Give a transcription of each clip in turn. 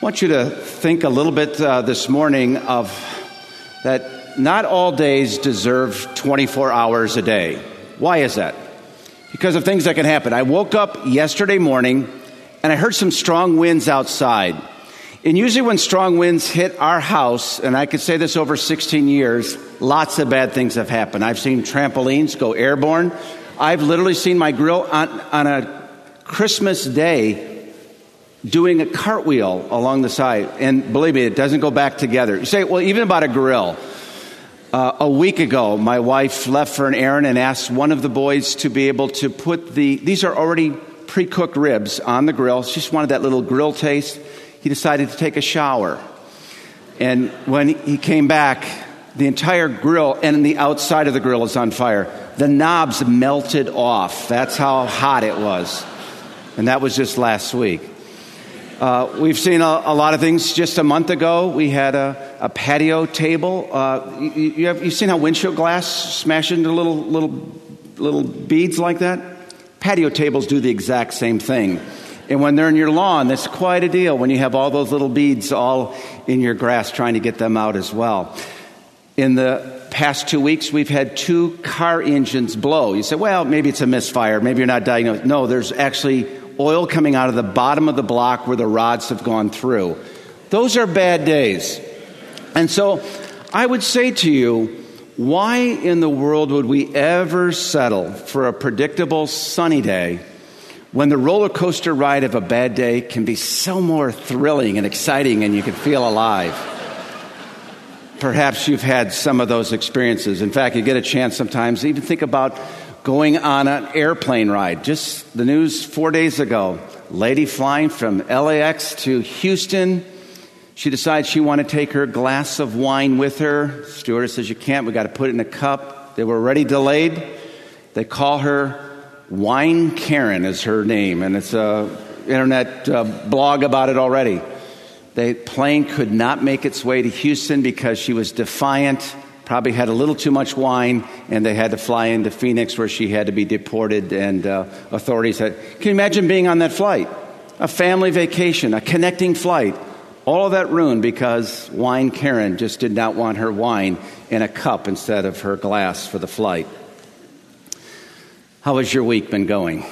I want you to think a little bit this morning of that not all days deserve 24 hours a day. Why is that? Because of things that can happen. I woke up yesterday morning and I heard some strong winds outside. And usually when strong winds hit our house, and I could say this over 16 years, lots of bad things have happened. I've seen trampolines go airborne. I've literally seen my grill on a Christmas day doing a cartwheel along the side. And believe me, it doesn't go back together. You say, well, even about a grill. A week ago, my wife left for an errand and asked one of the boys to be able to put these are already pre-cooked ribs on the grill. She just wanted that little grill taste. He decided to take a shower. And when he came back, the entire grill and the outside of the grill is on fire. The knobs melted off. That's how hot it was. And that was just last week. We've seen a lot of things. Just a month ago, we had a patio table. You've seen how windshield glass smash into little beads like that? Patio tables do the exact same thing. And when they're in your lawn, that's quite a deal when you have all those little beads all in your grass trying to get them out as well. In the past 2 weeks, we've had 2 car engines blow. You say, well, maybe it's a misfire. Maybe you're not diagnosed. No, there's actually oil coming out of the bottom of the block where the rods have gone through. Those are bad days. And so I would say to you, why in the world would we ever settle for a predictable sunny day when the roller coaster ride of a bad day can be so more thrilling and exciting and you can feel alive? Perhaps you've had some of those experiences. In fact, you get a chance sometimes to even think about going on an airplane ride. Just the news 4 days ago, lady flying from LAX to Houston. She decides she wanted to take her glass of wine with her. Stewardess says, you can't, we got to put it in a cup. They were already delayed. They call her Wine Karen is her name, and it's an internet blog about it already. The plane could not make its way to Houston because she was defiant, probably had a little too much wine, and they had to fly into Phoenix where she had to be deported, and authorities said, can you imagine being on that flight? A family vacation, a connecting flight. All of that ruined because Wine Karen just did not want her wine in a cup instead of her glass for the flight. How has your week been going?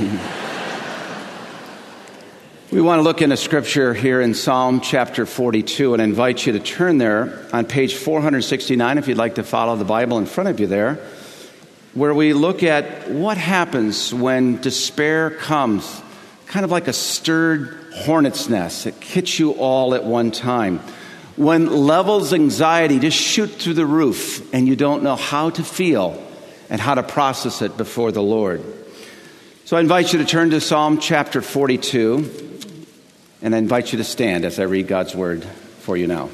We want to look into Scripture here in Psalm chapter 42 and invite you to turn there on page 469 if you'd like to follow the Bible in front of you there, where we look at what happens when despair comes, kind of like a stirred hornet's nest. It hits you all at one time. When levels of anxiety just shoot through the roof and you don't know how to feel and how to process it before the Lord. So I invite you to turn to Psalm chapter 42. And I invite you to stand as I read God's word for you now.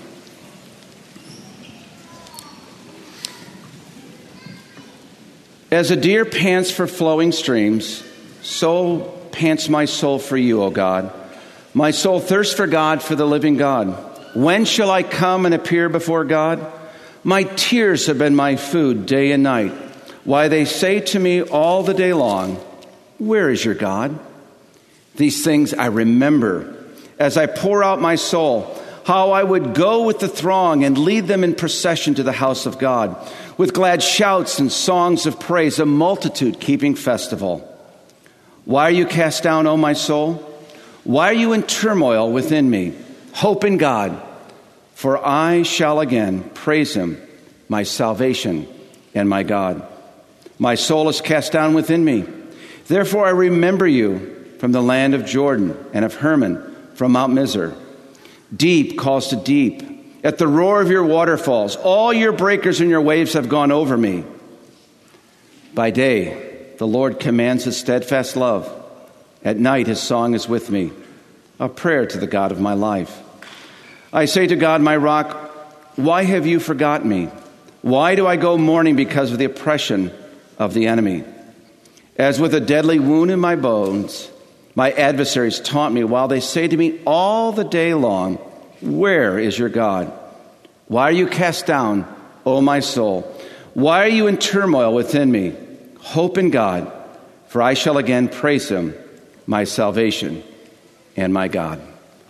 As a deer pants for flowing streams, so pants my soul for you, O God. My soul thirsts for God, for the living God. When shall I come and appear before God? My tears have been my food day and night. Why, they say to me all the day long, where is your God? These things I remember as I pour out my soul, how I would go with the throng and lead them in procession to the house of God, with glad shouts and songs of praise, a multitude keeping festival. Why are you cast down, O my soul? Why are you in turmoil within me? Hope in God, for I shall again praise him, my salvation and my God. My soul is cast down within me. Therefore I remember you from the land of Jordan and of Hermon, from Mount Mizar. Deep calls to deep. At the roar of your waterfalls, all your breakers and your waves have gone over me. By day, the Lord commands his steadfast love. At night, his song is with me, a prayer to the God of my life. I say to God, my rock, why have you forgotten me? Why do I go mourning because of the oppression of the enemy? As with a deadly wound in my bones, my adversaries taunt me while they say to me all the day long, where is your God? Why are you cast down, O my soul? Why are you in turmoil within me? Hope in God, for I shall again praise him, my salvation and my God.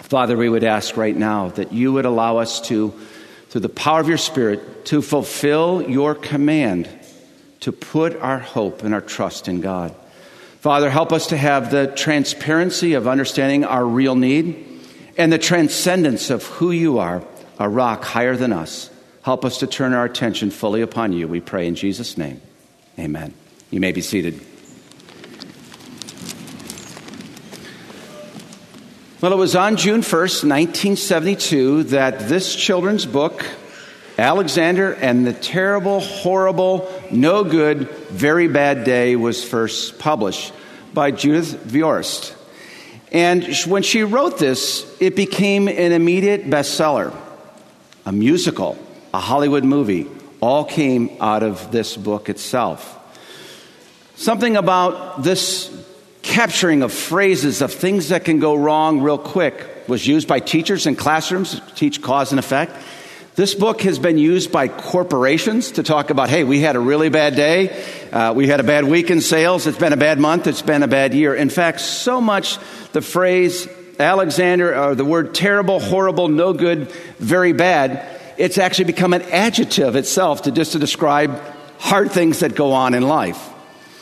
Father, we would ask right now that you would allow us to, through the power of your Spirit, to fulfill your command to put our hope and our trust in God. Father, help us to have the transparency of understanding our real need and the transcendence of who you are, a rock higher than us. Help us to turn our attention fully upon you, we pray in Jesus' name. Amen. You may be seated. Well, it was on June 1st, 1972, that this children's book, Alexander and the Terrible, Horrible, No Good, Very Bad Day, was first published by Judith Viorst. And when she wrote this, it became an immediate bestseller. A musical, a Hollywood movie, all came out of this book itself. Something about this capturing of phrases of things that can go wrong real quick was used by teachers in classrooms to teach cause and effect. This book has been used by corporations to talk about, hey, we had a really bad day. We had a bad week in sales. It's been a bad month. It's been a bad year. In fact, so much the phrase Alexander, or the word terrible, horrible, no good, very bad, it's actually become an adjective itself to describe hard things that go on in life.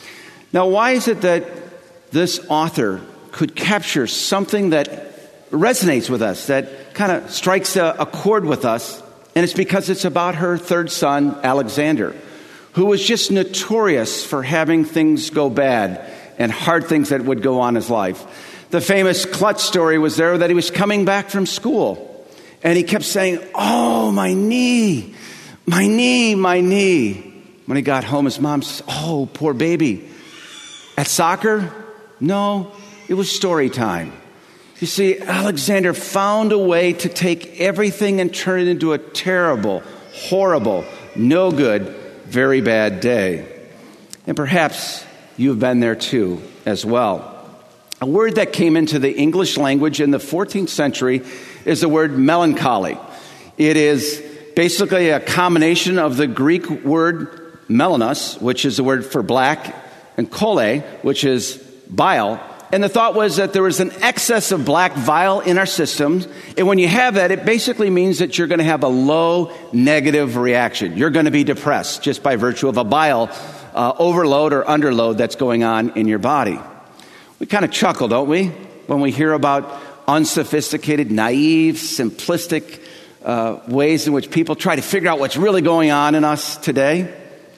Now, why is it that this author could capture something that resonates with us, that kind of strikes a chord with us? And it's because it's about her third son, Alexander, who was just notorious for having things go bad and hard things that would go on in his life. The famous clutch story was there that he was coming back from school, and he kept saying, "Oh, my knee, my knee, my knee." When he got home, his mom says, "Oh, poor baby." At soccer? No, it was story time. You see, Alexander found a way to take everything and turn it into a terrible, horrible, no good, very bad day. And perhaps you've been there too as well. A word that came into the English language in the 14th century is the word melancholy. It is basically a combination of the Greek word melanos, which is the word for black, and chole, which is bile. And the thought was that there was an excess of black bile in our systems. And when you have that, it basically means that you're going to have a low negative reaction. You're going to be depressed just by virtue of a bile overload or underload that's going on in your body. We kind of chuckle, don't we, when we hear about unsophisticated, naive, simplistic ways in which people try to figure out what's really going on in us today.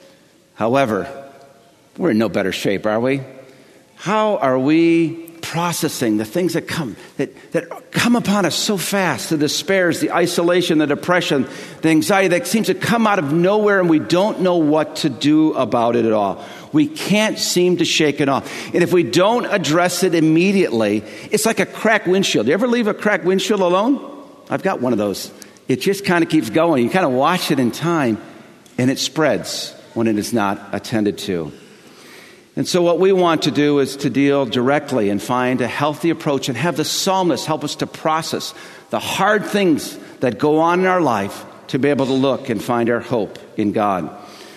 However, we're in no better shape, are we? How are we processing the things that come upon us so fast? The despairs, the isolation, the depression, the anxiety that seems to come out of nowhere, and we don't know what to do about it at all. We can't seem to shake it off. And if we don't address it immediately, it's like a cracked windshield. You ever leave a cracked windshield alone? I've got one of those. It just kind of keeps going. You kind of watch it in time, and it spreads when it is not attended to. And so what we want to do is to deal directly and find a healthy approach and have the psalmist help us to process the hard things that go on in our life to be able to look and find our hope in God.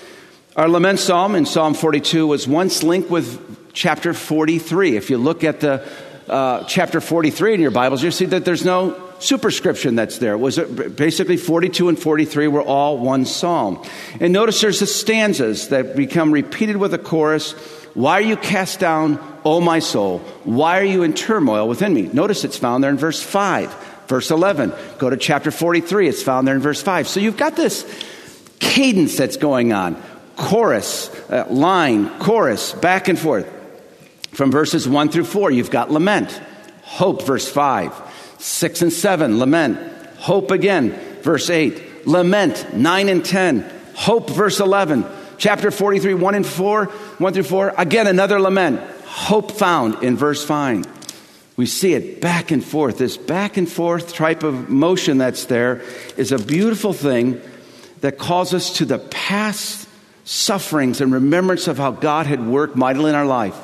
Our lament psalm in Psalm 42 was once linked with chapter 43. If you look at the chapter 43 in your Bibles, you'll see that there's no superscription that's there. It was basically 42 and 43 were all one psalm. And notice there's the stanzas that become repeated with a chorus. Why are you cast down, O my soul? Why are you in turmoil within me? Notice it's found there in verse 5. Verse 11. Go to chapter 43. It's found there in verse 5. So you've got this cadence that's going on. Chorus, line, chorus, back and forth. From verses 1 through 4, you've got lament. Hope, verse 5. 6 and 7, lament. Hope again, verse 8. Lament, 9 and 10. Hope, verse 11. Chapter 43, 1 through 4, again, another lament. Hope found in verse 5. We see it back and forth. This back and forth type of motion that's there is a beautiful thing that calls us to the past sufferings and remembrance of how God had worked mightily in our life,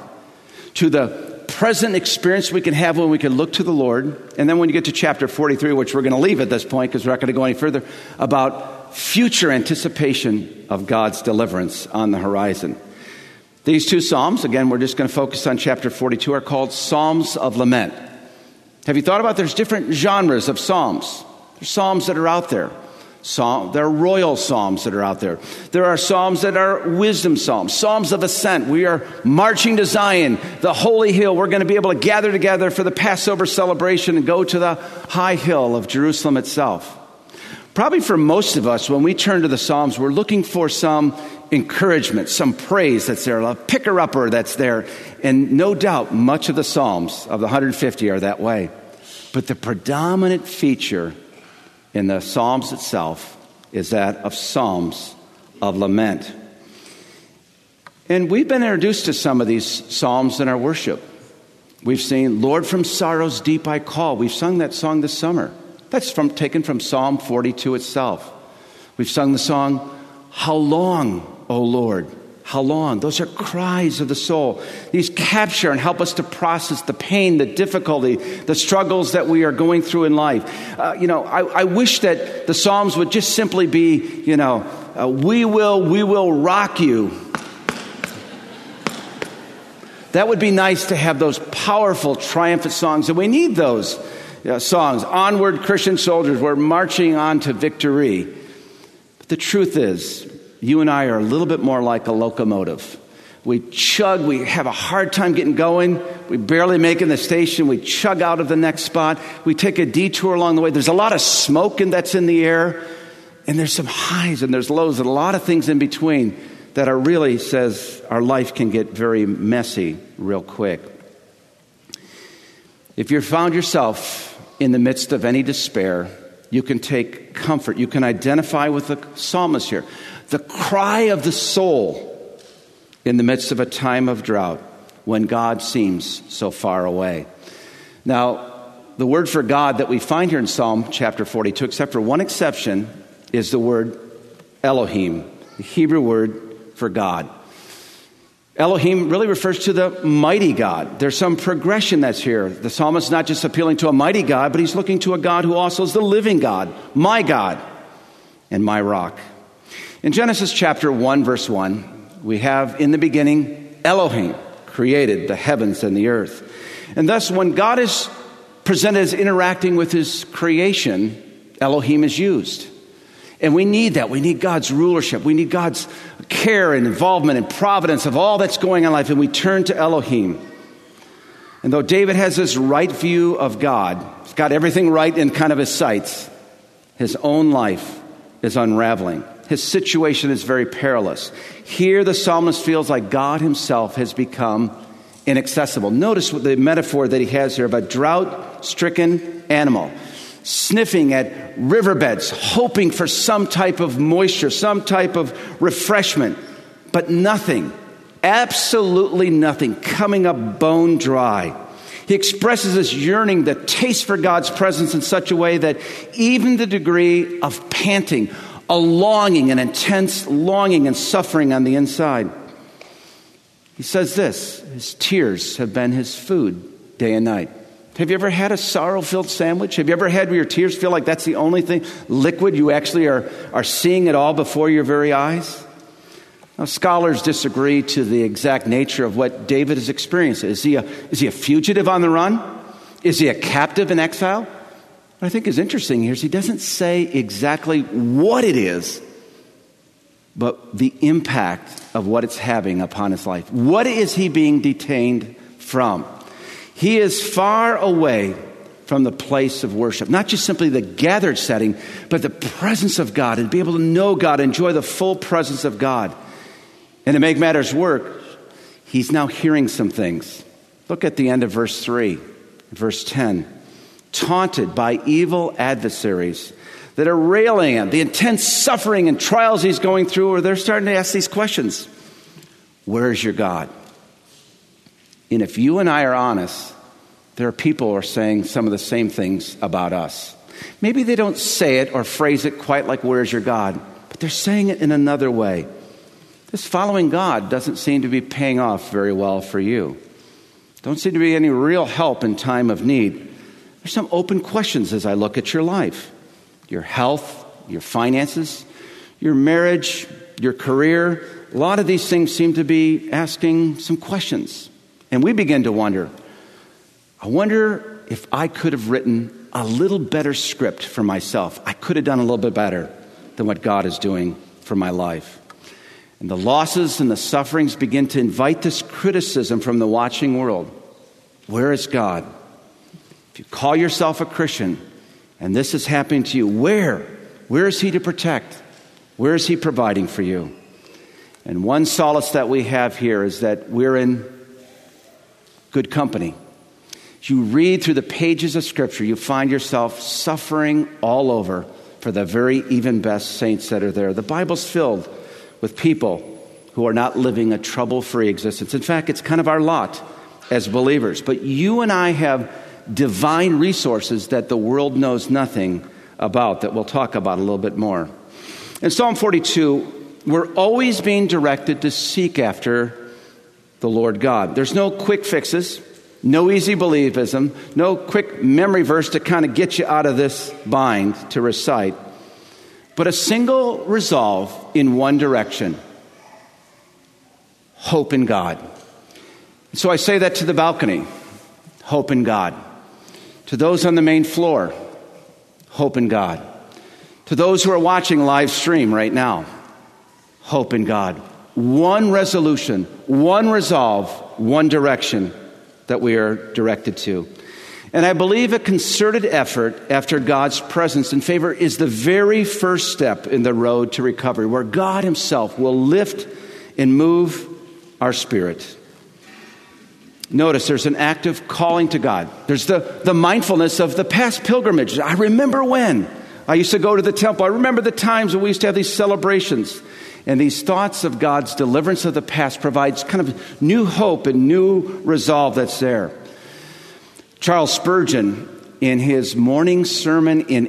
to the present experience we can have when we can look to the Lord. And then when you get to chapter 43, which we're going to leave at this point because we're not going to go any further, about future anticipation of God's deliverance on the horizon. These two psalms, again, we're just going to focus on chapter 42, are called Psalms of Lament. Have you thought about there's different genres of psalms? There's psalms that are out there. There are royal psalms that are out there. There are psalms that are wisdom psalms, psalms of ascent. We are marching to Zion, the holy hill. We're going to be able to gather together for the Passover celebration and go to the high hill of Jerusalem itself. Probably for most of us, when we turn to the psalms, we're looking for some encouragement, some praise that's there, a picker-upper that's there. And no doubt, much of the psalms of the 150 are that way. But the predominant feature in the Psalms itself is that of psalms of lament. And we've been introduced to some of these psalms in our worship. We've seen, Lord, from sorrow's deep I call. We've sung that song this summer. That's taken from Psalm 42 itself. We've sung the song, How long, O Lord? How long? Those are cries of the soul. These capture and help us to process the pain, the difficulty, the struggles that we are going through in life. I wish that the Psalms would just simply be, we will rock you. That would be nice to have those powerful, triumphant songs. And we need those songs. Onward, Christian soldiers, we're marching on to victory. But the truth is, you and I are a little bit more like a locomotive. We chug, we have a hard time getting going. We barely make it in the station. We chug out of the next spot. We take a detour along the way. There's a lot of smoke that's in the air. And there's some highs and there's lows and a lot of things in between that are really says our life can get very messy real quick. If you've found yourself in the midst of any despair, you can take comfort. You can identify with the psalmist here. The cry of the soul in the midst of a time of drought when God seems so far away. Now, the word for God that we find here in Psalm chapter 42, except for one exception, is the word Elohim, the Hebrew word for God. Elohim really refers to the mighty God. There's some progression that's here. The psalmist is not just appealing to a mighty God, but he's looking to a God who also is the living God and my rock. In Genesis chapter 1, verse 1, we have in the beginning, Elohim created the heavens and the earth. And thus, when God is presented as interacting with his creation, Elohim is used. And we need that. We need God's rulership. We need God's care and involvement and providence of all that's going on in life. And we turn to Elohim. And though David has this right view of God, he's got everything right in kind of his sights, his own life is unraveling. His situation is very perilous. Here the psalmist feels like God himself has become inaccessible. Notice what the metaphor that he has here of a drought-stricken animal, sniffing at riverbeds, hoping for some type of moisture, some type of refreshment, but nothing, absolutely nothing, coming up bone dry. He expresses this yearning, the taste for God's presence in such a way that even the degree of panting, a longing, an intense longing and suffering on the inside. He says this, his tears have been his food day and night. Have you ever had a sorrow-filled sandwich? Have you ever had where your tears feel like that's the only thing, liquid, you actually are seeing it all before your very eyes? Now, scholars disagree to the exact nature of what David is experiencing. Is he a fugitive on the run? Is he a captive in exile? What I think is interesting here is he doesn't say exactly what it is, but the impact of what it's having upon his life. What is he being detained from? He is far away from the place of worship, not just simply the gathered setting, but the presence of God, and be able to know God, enjoy the full presence of God. And to make matters worse, he's now hearing some things. Look at the end of verse 3, verse 10. Taunted by evil adversaries that are railing at the intense suffering and trials he's going through, or they're starting to ask these questions. Where is your God? And if you and I are honest, there are people who are saying some of the same things about us. Maybe they don't say it or phrase it quite like, where's your God? But they're saying it in another way. This following God doesn't seem to be paying off very well for you. Don't seem to be any real help in time of need. There's some open questions as I look at your life, your health, your finances, your marriage, your career. A lot of these things seem to be asking some questions. And we begin to wonder, I wonder if I could have written a little better script for myself. I could have done a little bit better than what God is doing for my life. And the losses and the sufferings begin to invite this criticism from the watching world. Where is God? If you call yourself a Christian and this is happening to you, where? Where is he to protect? Where is he providing for you? And one solace that we have here is that we're in good company. As you read through the pages of Scripture, you find yourself suffering all over for the very even best saints that are there. The Bible's filled with people who are not living a trouble-free existence. In fact, it's kind of our lot as believers. But you and I have divine resources that the world knows nothing about, that we'll talk about a little bit more. In Psalm 42, we're always being directed to seek after the Lord God. There's no quick fixes, no easy believism, no quick memory verse to kind of get you out of this bind to recite, but a single resolve in one direction: hope in God. So I say that to the balcony: hope in God. To those on the main floor: hope in God. To those who are watching live stream right now: hope in God. One resolution, one resolve, one direction that we are directed to. And I believe a concerted effort after God's presence and favor is the very first step in the road to recovery, where God himself will lift and move our spirit. Notice there's an active calling to God. There's the mindfulness of the past pilgrimages. I remember when I used to go to the temple. I remember the times when we used to have these celebrations. And these thoughts of God's deliverance of the past provides kind of new hope and new resolve that's there. Charles Spurgeon, in his morning sermon in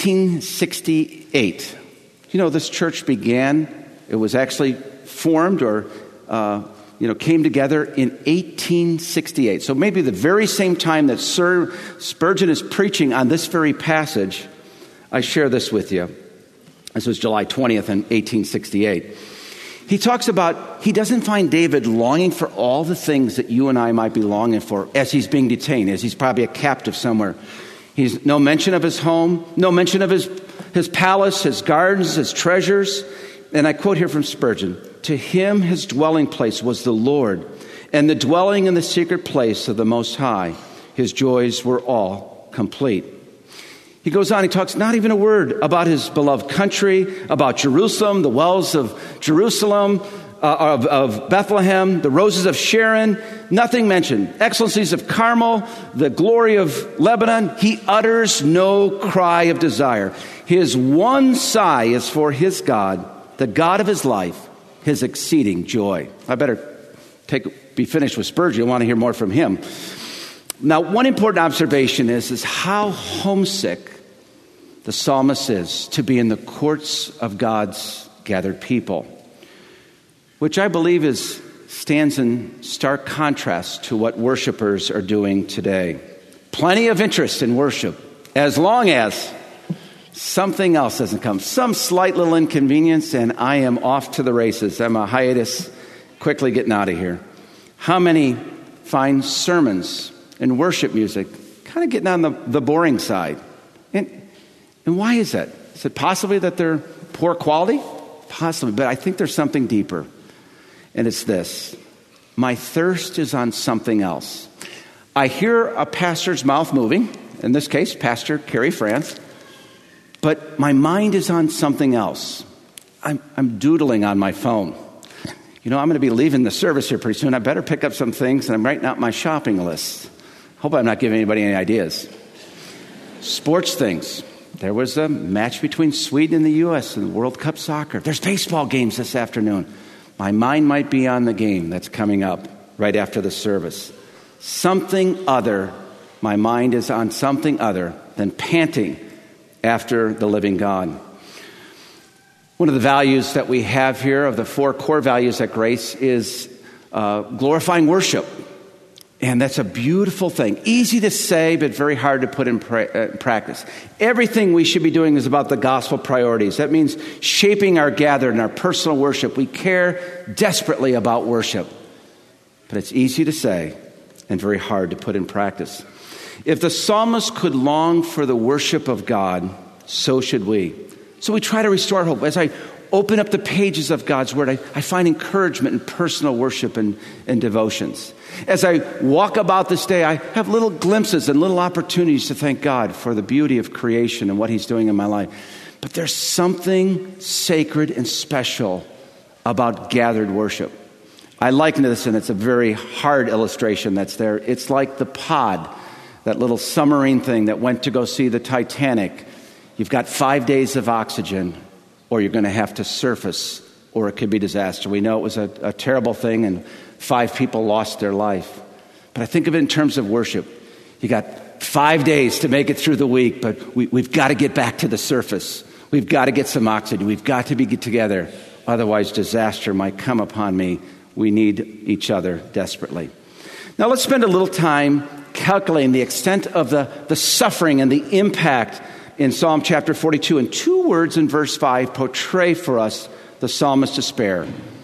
1868, this church began, it was actually formed or came together in 1868. So maybe the very same time that Sir Spurgeon is preaching on this very passage, I share this with you. This was July 20th in 1868. He talks about, he doesn't find David longing for all the things that you and I might be longing for as he's being detained, as he's probably a captive somewhere. He's no mention of his home, no mention of his palace, his gardens, his treasures. And I quote here from Spurgeon: "To him his dwelling place was the Lord, and the dwelling in the secret place of the Most High. His joys were all complete." He goes on, he talks not even a word about his beloved country, about Jerusalem, the wells of Jerusalem, of Bethlehem, the roses of Sharon, nothing mentioned. Excellencies of Carmel, the glory of Lebanon. He utters no cry of desire. His one sigh is for his God, the God of his life, his exceeding joy. I better be finished with Spurgeon. I want to hear more from him. Now, one important observation is how homesick the psalmist is to be in the courts of God's gathered people, which I believe stands in stark contrast to what worshipers are doing today. Plenty of interest in worship, as long as something else doesn't come. Some slight little inconvenience, and I am off to the races. I'm a hiatus, quickly getting out of here. How many find sermons and worship music kind of getting on the boring side? And why is that? Is it possibly that they're poor quality? Possibly, but I think there's something deeper. And it's this: my thirst is on something else. I hear a pastor's mouth moving, in this case, Pastor Kerry France, but my mind is on something else. I'm doodling on my phone. I'm going to be leaving the service here pretty soon. I better pick up some things, and I'm writing out my shopping list. Hope I'm not giving anybody any ideas. Sports things. There was a match between Sweden and the U.S. in World Cup soccer. There's baseball games this afternoon. My mind might be on the game that's coming up right after the service. Something other. My mind is on something other than panting after the living God. One of the values that we have here, of the 4 core values at Grace, is glorifying worship. And that's a beautiful thing. Easy to say, but very hard to put in practice. Everything we should be doing is about the gospel priorities. That means shaping our gathered and our personal worship. We care desperately about worship. But it's easy to say and very hard to put in practice. If the psalmist could long for the worship of God, so should we. So we try to restore hope. As I open up the pages of God's Word, I find encouragement in personal worship and devotions. As I walk about this day, I have little glimpses and little opportunities to thank God for the beauty of creation and what He's doing in my life. But there's something sacred and special about gathered worship. I liken this, and it's a very hard illustration that's there. It's like the pod, that little submarine thing that went to go see the Titanic. You've got 5 days of oxygen, or you're going to have to surface, or it could be disaster. We know it was a terrible thing, and 5 people lost their life. But I think of it in terms of worship. You got 5 days to make it through the week, but we've got to get back to the surface. We've got to get some oxygen. We've got to get together. Otherwise, disaster might come upon me. We need each other desperately. Now, let's spend a little time calculating the extent of the suffering and the impact in Psalm chapter 42. And 2 words in verse 5 portray for us the psalmist's despair: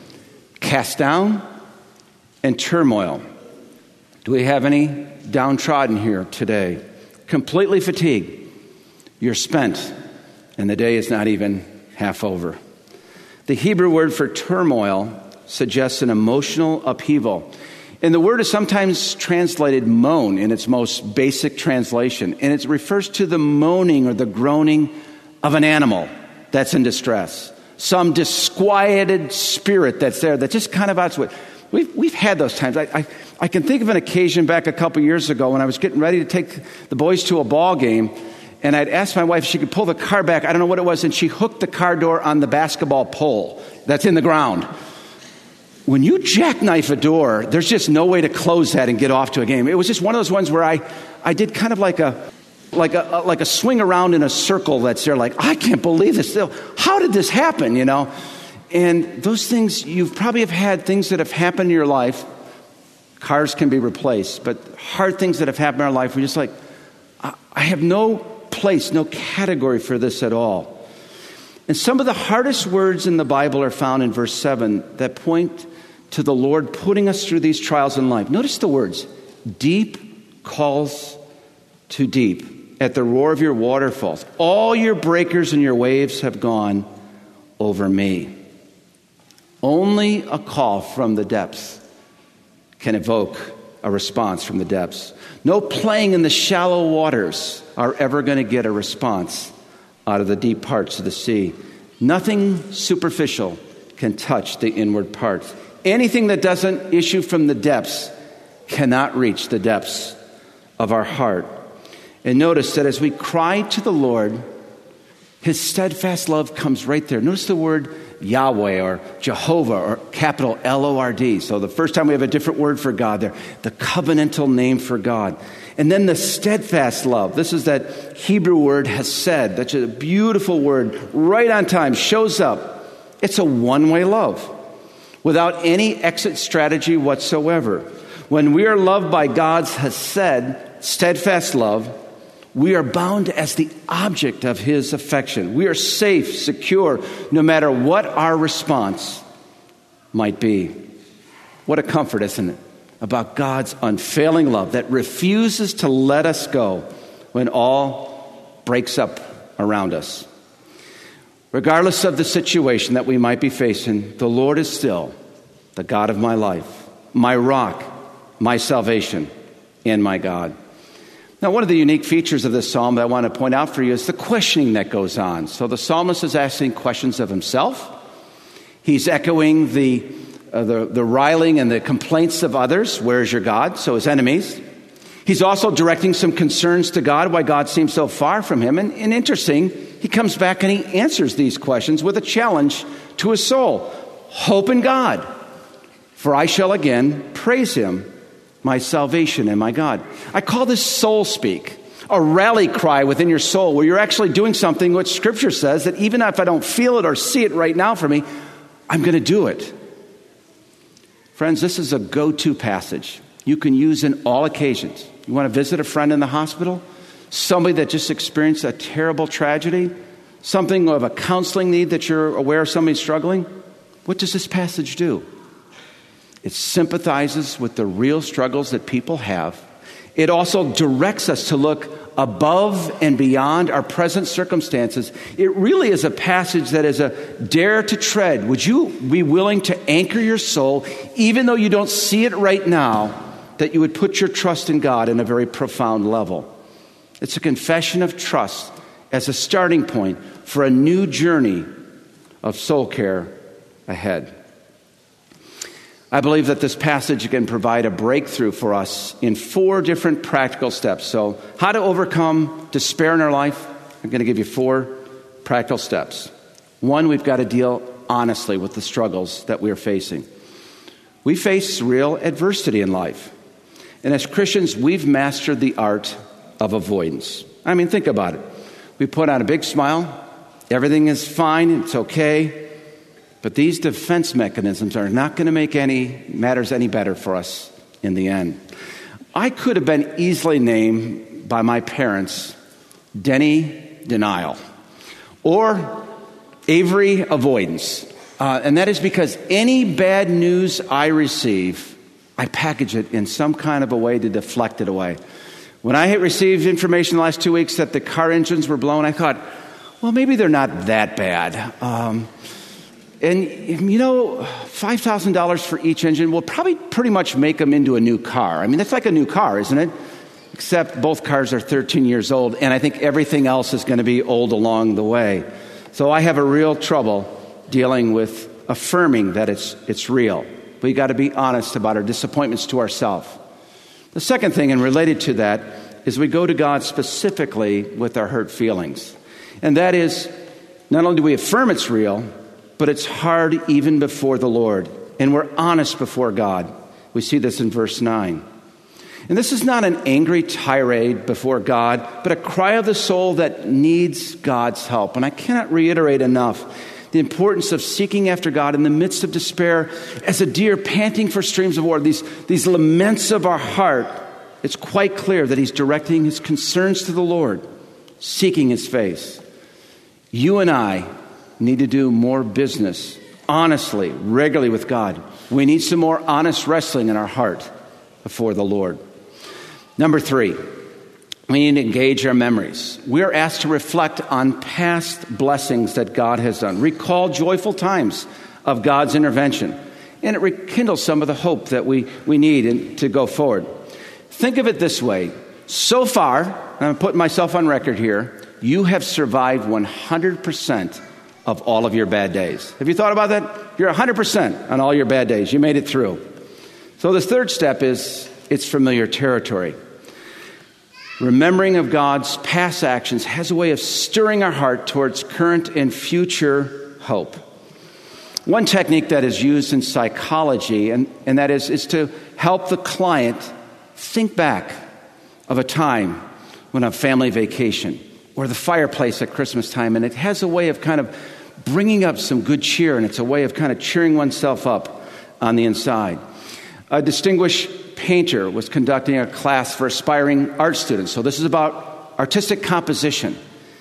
cast down and turmoil. Do we have any downtrodden here today? Completely fatigued. You're spent, and the day is not even half over. The Hebrew word for turmoil suggests an emotional upheaval. And the word is sometimes translated moan in its most basic translation. And it refers to the moaning or the groaning of an animal that's in distress. Some disquieted spirit that's there that just kind of outs what. We've had those times. I can think of an occasion back a couple years ago when I was getting ready to take the boys to a ball game. And I'd asked my wife if she could pull the car back. I don't know what it was. And she hooked the car door on the basketball pole that's in the ground. When you jackknife a door, there's just no way to close that and get off to a game. It was just one of those ones where I did kind of like a swing around in a circle that's there. Like, I can't believe this. How did this happen, And those things, you probably have had things that have happened in your life. Cars can be replaced, but hard things that have happened in our life, we're just like, I have no place, no category for this at all. And some of the hardest words in the Bible are found in verse 7 that point to the Lord putting us through these trials in life. Notice the words: deep calls to deep at the roar of your waterfalls. All your breakers and your waves have gone over me. Only a call from the depths can evoke a response from the depths. No playing in the shallow waters are ever going to get a response out of the deep parts of the sea. Nothing superficial can touch the inward parts. Anything that doesn't issue from the depths cannot reach the depths of our heart. And notice that as we cry to the Lord, His steadfast love comes right there. Notice the word Yahweh or Jehovah or capital Lord. So the first time we have a different word for God there, the covenantal name for God. And then the steadfast love. This is that Hebrew word hesed. That's a beautiful word, right on time, shows up. It's a one-way love without any exit strategy whatsoever. When we are loved by God's hesed, steadfast love, we are bound as the object of His affection. We are safe, secure, no matter what our response might be. What a comfort, isn't it? About God's unfailing love that refuses to let us go when all breaks up around us. Regardless of the situation that we might be facing, the Lord is still the God of my life, my rock, my salvation, and my God. Now, one of the unique features of this psalm that I want to point out for you is the questioning that goes on. So the psalmist is asking questions of himself. He's echoing the riling and the complaints of others. Where is your God? So his enemies. He's also directing some concerns to God, why God seems so far from him. And interesting, he comes back and he answers these questions with a challenge to his soul. Hope in God, for I shall again praise Him, my salvation and my God. I call this soul speak, a rally cry within your soul where you're actually doing something which Scripture says that even if I don't feel it or see it right now for me, I'm going to do it. Friends, this is a go-to passage you can use in all occasions. You want to visit a friend in the hospital? Somebody that just experienced a terrible tragedy? Something of a counseling need that you're aware of somebody struggling? What does this passage do? It sympathizes with the real struggles that people have, It also directs us to look above and beyond our present circumstances. It really is a passage that is a dare to tread. Would you be willing to anchor your soul, even though you don't see it right now, that you would put your trust in God in a very profound level? It's a confession of trust as a starting point for a new journey of soul care ahead. I believe that this passage can provide a breakthrough for us in 4 different practical steps. So, how to overcome despair in our life? I'm going to give you 4 practical steps. 1, we've got to deal honestly with the struggles that we are facing. We face real adversity in life. And as Christians, we've mastered the art of avoidance. I mean, think about it. We put on a big smile. Everything is fine. It's okay. But these defense mechanisms are not going to make matters any better for us in the end. I could have been easily named by my parents Denny Denial or Avery Avoidance. And that is because any bad news I receive, I package it in some kind of a way to deflect it away. When I had received information the last 2 weeks that the car engines were blown, I thought, well, maybe they're not that bad. And, you know, $5,000 for each engine will probably pretty much make them into a new car. I mean, that's like a new car, isn't it? Except both cars are 13 years old, and I think everything else is going to be old along the way. So I have a real trouble dealing with affirming that it's real. We got to be honest about our disappointments to ourselves. The second thing, and related to that, is we go to God specifically with our hurt feelings. And that is, not only do we affirm it's real, but it's hard even before the Lord. And we're honest before God. We see this in verse 9. And this is not an angry tirade before God, but a cry of the soul that needs God's help. And I cannot reiterate enough the importance of seeking after God in the midst of despair as a deer panting for streams of water. These laments of our heart, it's quite clear that he's directing his concerns to the Lord, seeking his face. You and I need to do more business, honestly, regularly with God. We need some more honest wrestling in our heart before the Lord. Number 3, we need to engage our memories. We are asked to reflect on past blessings that God has done. Recall joyful times of God's intervention. And it rekindles some of the hope that we need to go forward. Think of it this way. So far, I'm putting myself on record here, you have survived 100% of all of your bad days. Have you thought about that? You're 100% on all your bad days. You made it through. So the third step is it's familiar territory. Remembering of God's past actions has a way of stirring our heart towards current and future hope. One technique that is used in psychology, and that is to help the client think back of a time when on family vacation or the fireplace at Christmas time, and it has a way of kind of bringing up some good cheer, and it's a way of kind of cheering oneself up on the inside. A distinguished painter was conducting a class for aspiring art students. So this is about artistic composition.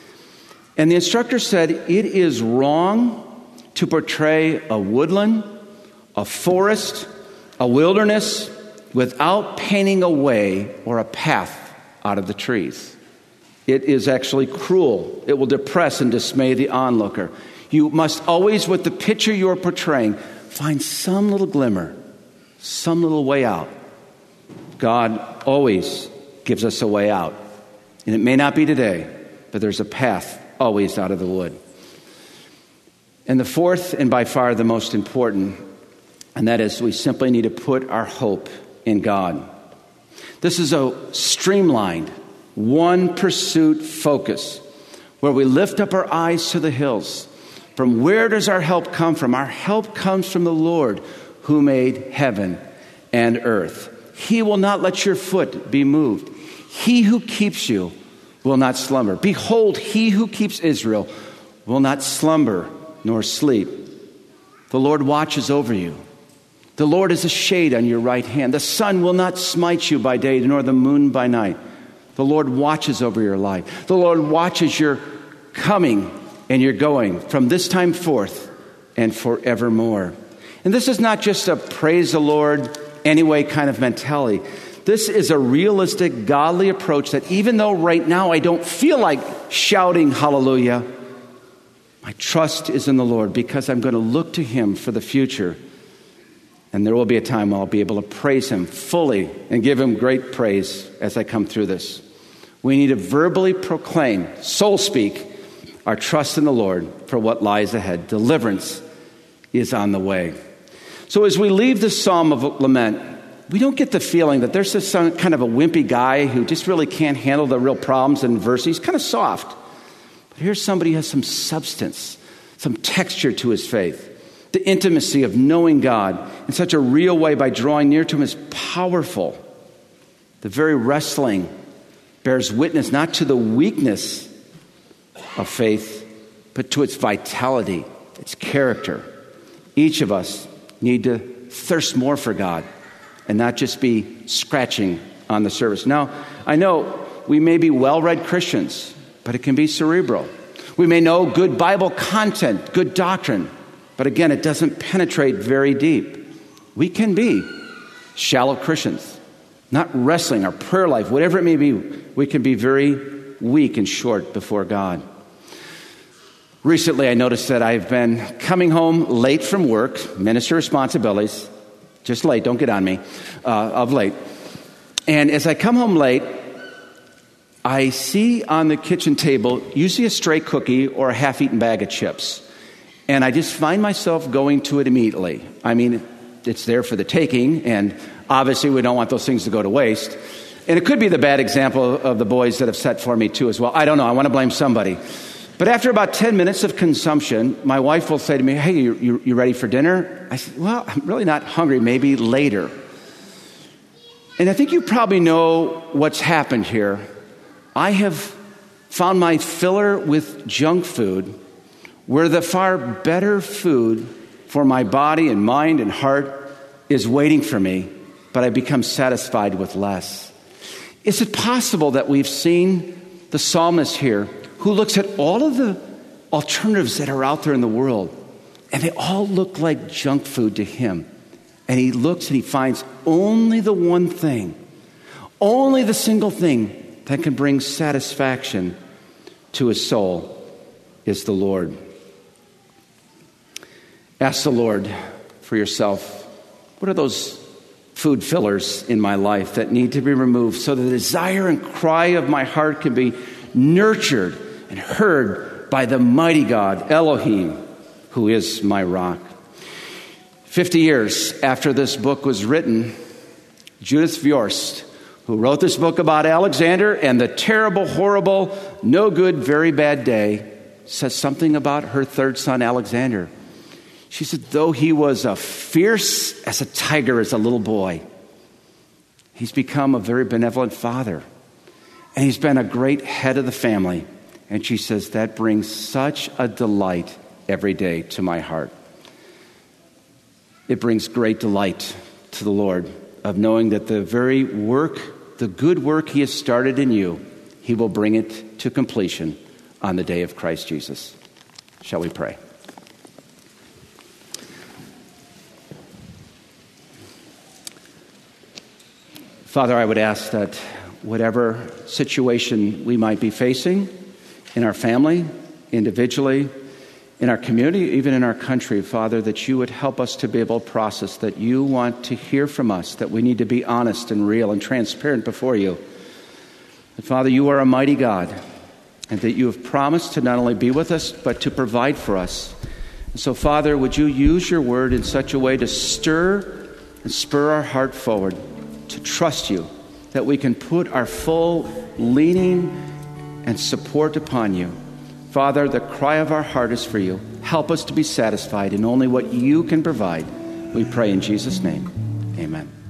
And the instructor said, it is wrong to portray a woodland, a forest, a wilderness without painting a way or a path out of the trees. It is actually cruel. It will depress and dismay the onlooker. You must always, with the picture you're portraying, find some little glimmer, some little way out. God always gives us a way out. And it may not be today, but there's a path always out of the wood. And the fourth, and by far the most important, and that is we simply need to put our hope in God. This is a streamlined, one pursuit focus where we lift up our eyes to the hills. From where does our help come from? Our help comes from the Lord who made heaven and earth. He will not let your foot be moved. He who keeps you will not slumber. Behold, he who keeps Israel will not slumber nor sleep. The Lord watches over you. The Lord is a shade on your right hand. The sun will not smite you by day, nor the moon by night. The Lord watches over your life. The Lord watches your coming and your going from this time forth and forevermore. And this is not just a praise the Lord anyway kind of mentality. This is a realistic, godly approach that even though right now I don't feel like shouting hallelujah, my trust is in the Lord because I'm going to look to him for the future. And there will be a time I'll be able to praise him fully and give him great praise as I come through this. We need to verbally proclaim, soul speak, our trust in the Lord for what lies ahead. Deliverance is on the way. So as we leave the Psalm of Lament, we don't get the feeling that there's just some kind of a wimpy guy who just really can't handle the real problems in verse. He's kind of soft. But here's somebody who has some substance, some texture to his faith. The intimacy of knowing God in such a real way by drawing near to him is powerful. The very wrestling bears witness not to the weakness of faith, but to its vitality, its character. Each of us need to thirst more for God and not just be scratching on the surface. Now, I know we may be well-read Christians, but it can be cerebral. We may know good Bible content, good doctrine, but again, it doesn't penetrate very deep. We can be shallow Christians, not wrestling our prayer life, whatever it may be. We can be very weak and short before God. Recently, I noticed that I've been coming home late from work, minister responsibilities, just late, don't get on me, of late. And as I come home late, I see on the kitchen table usually a stray cookie or a half-eaten bag of chips. And I just find myself going to it immediately. I mean, it's there for the taking, and obviously we don't want those things to go to waste. And it could be the bad example of the boys that have set for me too as well. I don't know. I want to blame somebody. But after about 10 minutes of consumption, my wife will say to me, hey, you ready for dinner? I said, well, I'm really not hungry. Maybe later. And I think you probably know what's happened here. I have found my filler with junk food, where the far better food for my body and mind and heart is waiting for me, but I become satisfied with less. Is it possible that we've seen the psalmist here who looks at all of the alternatives that are out there in the world, and they all look like junk food to him, and he looks and he finds only the one thing, only the single thing that can bring satisfaction to his soul is the Lord. Ask the Lord for yourself, what are those food fillers in my life that need to be removed so the desire and cry of my heart can be nurtured and heard by the mighty God, Elohim, who is my rock. 50 years after this book was written, Judith Viorst, who wrote this book about Alexander and the terrible, horrible, no good, very bad day, says something about her third son, Alexander. She said, though he was as fierce as a tiger as a little boy, he's become a very benevolent father. And he's been a great head of the family. And she says, that brings such a delight every day to my heart. It brings great delight to the Lord of knowing that the very work, the good work he has started in you, he will bring it to completion on the day of Christ Jesus. Shall we pray? Father, I would ask that whatever situation we might be facing in our family, individually, in our community, even in our country, Father, that you would help us to be able to process that you want to hear from us, that we need to be honest and real and transparent before you. That, Father, you are a mighty God, and that you have promised to not only be with us, but to provide for us. And so, Father, would you use your word in such a way to stir and spur our heart forward, to trust you, that we can put our full leaning and support upon you. Father, the cry of our heart is for you. Help us to be satisfied in only what you can provide. We pray in Jesus' name. Amen.